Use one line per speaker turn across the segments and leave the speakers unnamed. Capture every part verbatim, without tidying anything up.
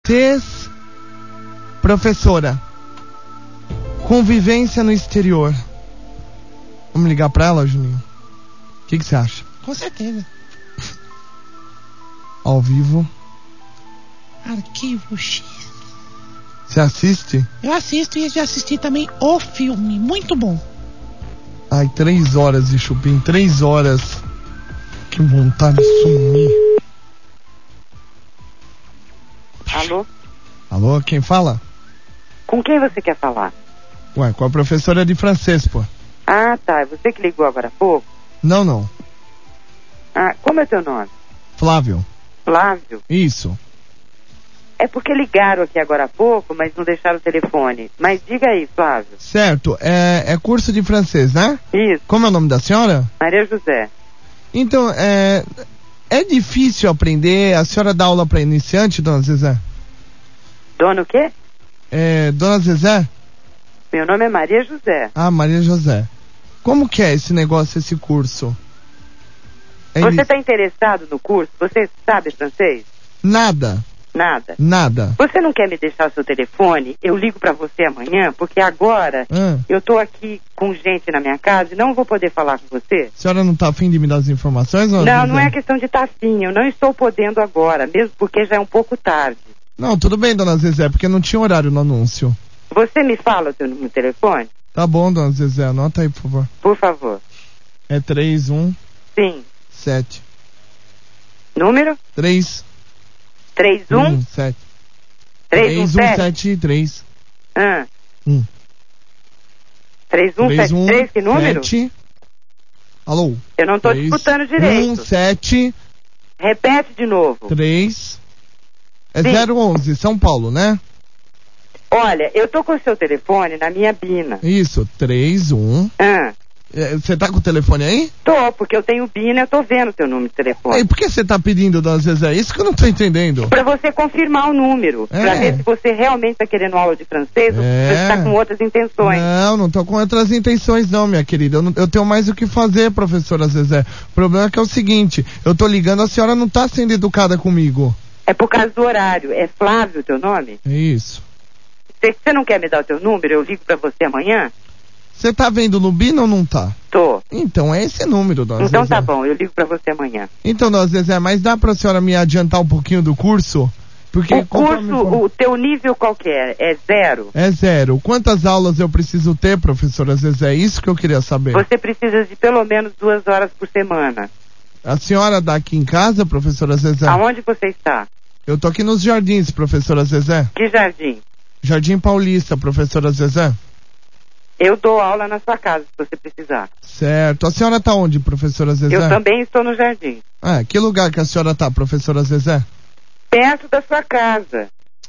francês, professora. Convivência no exterior. Vamos ligar pra ela, Juninho? O que que você acha?
Com certeza.
Ao vivo.
Arquivo X.
Você assiste?
Eu assisto e já assisti também o filme. Muito bom.
Ai, três horas de chupim. Três horas. Que vontade de sumir.
Alô?
Alô, quem fala?
Com quem você quer falar?
Ué, com a professora de francês, pô.
Ah, tá. É você que ligou agora há pouco?
Não, não.
Ah, como é teu nome?
Flávio.
Flávio?
Isso.
É porque ligaram aqui agora há pouco, mas não deixaram o telefone. Mas diga aí, Flávio.
Certo, é, é curso de francês, né?
Isso.
Como é o nome da senhora?
Maria José.
Então, é, é difícil aprender. A senhora dá aula para iniciante, dona Zezé?
Dona o quê?
É, dona Zezé?
Meu nome é Maria José.
Ah, Maria José. Como que é esse negócio, esse curso? É
Você
ini-
está interessado no curso? Você sabe francês?
Nada,
Nada.
nada.
Você não quer me deixar o seu telefone? Eu ligo pra você amanhã, porque agora
Ah,
eu tô aqui com gente na minha casa e não vou poder falar com você.
a senhora não tá afim de me dar as informações, dona
Não,
Zezé?
não é questão de estar afim. Eu não estou podendo agora, mesmo porque já é um pouco tarde.
Não, tudo bem, dona Zezé, porque não tinha horário no anúncio.
Você me fala o seu número de telefone?
Tá bom, dona Zezé, anota aí, por favor.
Por favor.
É três um
Sim.
sete.
Número?
três
três um
sete.
três um sete
sete três.
Ah.
um.
três um sete três, que número?
sete. Alô?
Eu não tô
três,
disputando
um
direito.
sete
Repete de novo.
três. É
Sim.
zero onze, São Paulo, né?
Olha, eu tô com o seu telefone na minha Bina.
Isso, três um.
Ah.
Você tá com o telefone aí?
Tô, porque eu tenho Bina, eu tô vendo o teu número de telefone.
E por que você tá pedindo, dona Zezé? Isso que eu não tô entendendo.
Pra você confirmar o número.
É.
Pra ver se você realmente tá querendo aula de francês ou se
É.
você tá com outras intenções.
Não, não tô com outras intenções não, minha querida. Eu, não- eu tenho mais o que fazer, professora Zezé. O problema é que é o seguinte, eu tô ligando, a senhora não tá sendo educada comigo.
É por causa do horário. É Flávio o teu nome?
É isso.
Você, você não quer me dar o teu número? Eu ligo pra você amanhã?
Você tá vendo no Bino ou não tá?
Tô.
Então é esse número, dona
Então
Zezé.
tá bom, eu ligo pra você amanhã.
Então, dona Zezé, mas dá pra senhora me adiantar um pouquinho do curso? Porque
O
conforme
curso,
for-
o teu nível qual que é? É zero?
É zero. Quantas aulas eu preciso ter, professora Zezé? Isso que eu queria saber.
Você precisa de pelo menos duas horas por semana.
A senhora dá aqui em casa, professora Zezé?
Aonde você está?
Eu tô aqui nos jardins, professora Zezé.
Que jardim?
Jardim Paulista, professora Zezé.
Eu dou aula na sua casa, se você precisar.
Certo. A senhora tá onde, professora Zezé?
Eu também estou no jardim.
Ah, que lugar que a senhora tá, professora Zezé?
Perto da sua casa.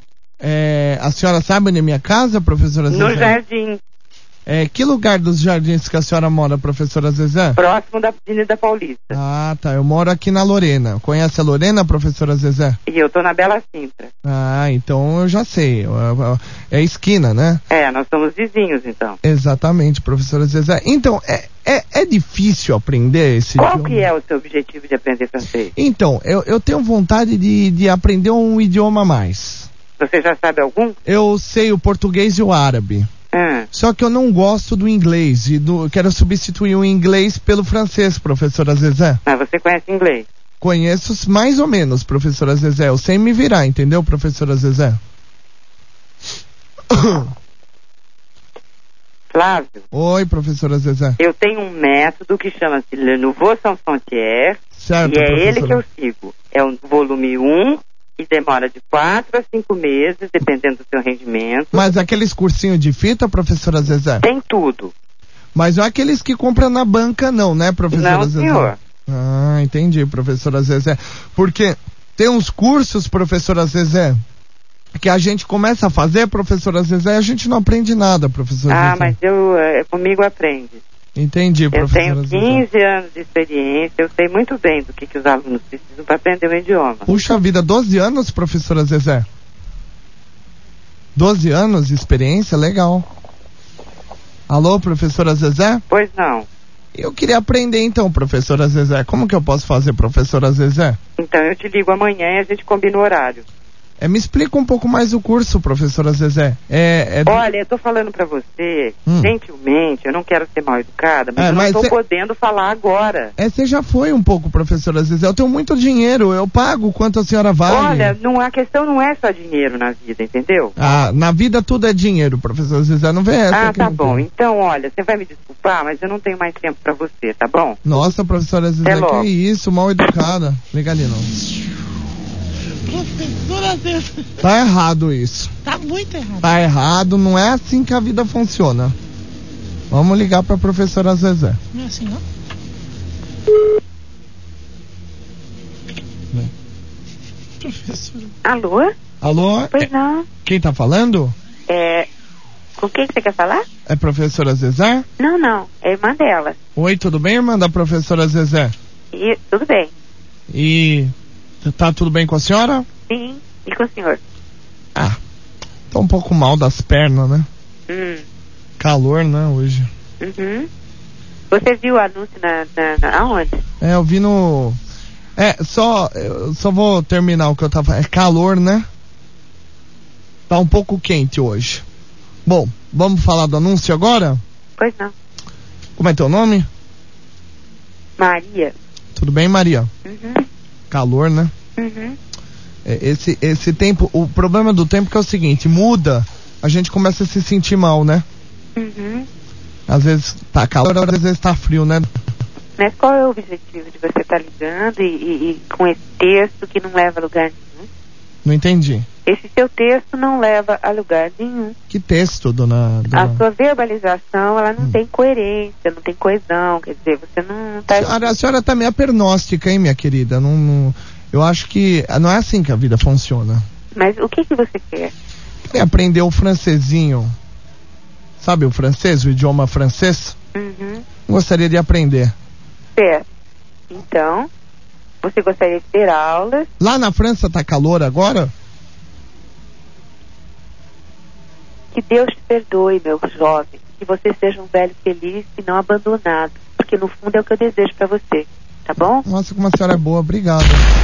É, a senhora sabe onde é minha casa, professora Zezé?
No jardim.
É, que lugar dos jardins que a senhora mora, professora Zezé?
Próximo da Avenida Paulista.
Ah, tá. Eu moro aqui na Lorena. Conhece a Lorena, professora Zezé?
E eu tô na Bela Sintra.
Ah, então eu já sei. É esquina, né?
É, nós somos vizinhos, então.
Exatamente, professora Zezé. Então, é, é, é difícil aprender esse
Qual
idioma?
que é o seu objetivo de aprender francês?
Então, eu, eu tenho vontade de, de aprender um idioma a mais.
Você já sabe algum?
Eu sei o português e o árabe.
Ah,
Só que eu não gosto do inglês. E do, quero substituir o inglês pelo francês, professora Zezé.
mas você conhece inglês?
Conheço mais ou menos, professora Zezé. Eu sei me virar, entendeu, professora Zezé?
Flávio,
Oi, professora Zezé.
eu tenho um método que chama-se Le Nouveau Sans Frontières.
Certo,
E é
professora.
ele que eu sigo. É o volume um, que demora de quatro a cinco meses, dependendo do seu rendimento.
Mas aqueles cursinhos de fita, professora Zezé?
Tem tudo.
Mas não é aqueles que compra na banca, não, né, professora
Não,
Zezé?
senhor.
Ah, entendi, professora Zezé. Porque tem uns cursos, professora Zezé, que a gente começa a fazer, professora Zezé, e a gente não aprende nada, professora
Ah,
Zezé.
mas eu, é, comigo aprende.
Entendi,
Eu
professora
tenho
Zezé.
quinze anos de experiência, eu sei muito bem do que, que os alunos precisam para aprender o idioma.
Puxa vida, doze anos, professora Zezé? doze anos de experiência? Legal. Alô, professora Zezé?
Pois não.
Eu queria aprender então, professora Zezé. Como que eu posso fazer, professora Zezé?
Então eu te ligo amanhã e a gente combina o horário.
É, me explica um pouco mais o curso, professora Zezé. É, é...
Olha, eu tô falando pra você,
hum.
gentilmente, eu não quero ser mal educada, mas
é,
eu
mas
não tô
cê...
podendo falar agora.
É, você já foi um pouco, professora Zezé. Eu tenho muito dinheiro, eu pago quanto a senhora vale.
Olha, não, a questão não é só dinheiro na vida, entendeu?
Ah, na vida tudo é dinheiro, professora Zezé, não vê essa.
Ah, tá bom.
Tem.
Então, olha, você vai me desculpar, mas eu não tenho mais tempo pra você, tá bom?
Nossa, professora Zezé, que isso, mal educada. Liga ali, não.
Professora Zezé.
Tá errado isso.
Tá muito errado.
Tá errado, não é assim que a vida funciona. Vamos ligar pra professora Zezé.
Não é assim, não?
É.
Professora.
Alô?
Alô?
Pois
É...
não.
Quem tá falando?
É... Com quem que você quer falar?
É professora Zezé?
Não, não. É irmã dela.
Oi, tudo bem, irmã da professora Zezé?
E tudo bem.
E tá tudo bem com a senhora?
Sim. E com o senhor?
Ah, tô um pouco mal das pernas, né?
Hum.
Calor, né, hoje.
Uhum. Você viu o anúncio na, na, na... aonde?
É, eu vi no... É, só... Eu só vou terminar o que eu tava... É calor, né? Tá um pouco quente hoje. Bom, vamos falar do anúncio agora?
Pois não.
Como é teu nome?
Maria.
Tudo bem, Maria?
Uhum.
Calor, né?
Uhum.
É, esse, esse tempo... O problema do tempo que é o seguinte, muda, a gente começa a se sentir mal, né?
Uhum.
Às vezes tá calor, às vezes tá frio, né?
Mas qual é o objetivo de você estar ligando e, e, e com esse texto que não leva a lugar nenhum?
Não entendi.
Esse seu texto não leva a lugar nenhum.
Que texto, dona... dona...
A sua verbalização, ela não
hum.
tem coerência, não tem coesão, quer dizer, você não está...
A senhora, a senhora tá meio pernóstica, hein, minha querida? Não, não, eu acho que não é assim que a vida funciona.
Mas o que que você quer?
Queria aprender o francesinho. Sabe o francês, o idioma francês?
Uhum.
Gostaria de aprender.
Certo. Então, você gostaria de ter aulas?
Lá na França tá calor agora?
Que Deus te perdoe, meu jovem. Que você seja um velho feliz e não abandonado. Porque no fundo é o que eu desejo pra você. Tá bom?
Nossa, como a senhora é boa, obrigado.